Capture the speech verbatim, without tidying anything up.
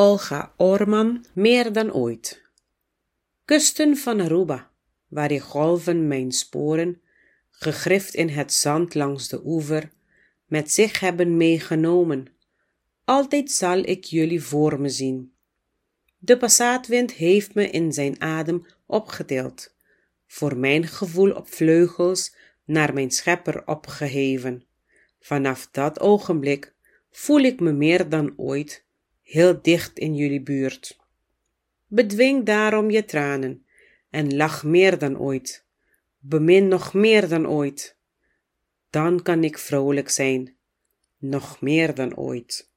Olga Orman, meer dan ooit. Kusten van Aruba, waar die golven mijn sporen, gegrift in het zand langs de oever, met zich hebben meegenomen. Altijd zal ik jullie voor me zien. De passaatwind heeft me in zijn adem opgetild, voor mijn gevoel op vleugels naar mijn schepper opgeheven. Vanaf dat ogenblik voel ik me meer dan ooit heel dicht in jullie buurt. Bedwing daarom je tranen en lach meer dan ooit. Bemin nog meer dan ooit. Dan kan ik vrolijk zijn, nog meer dan ooit.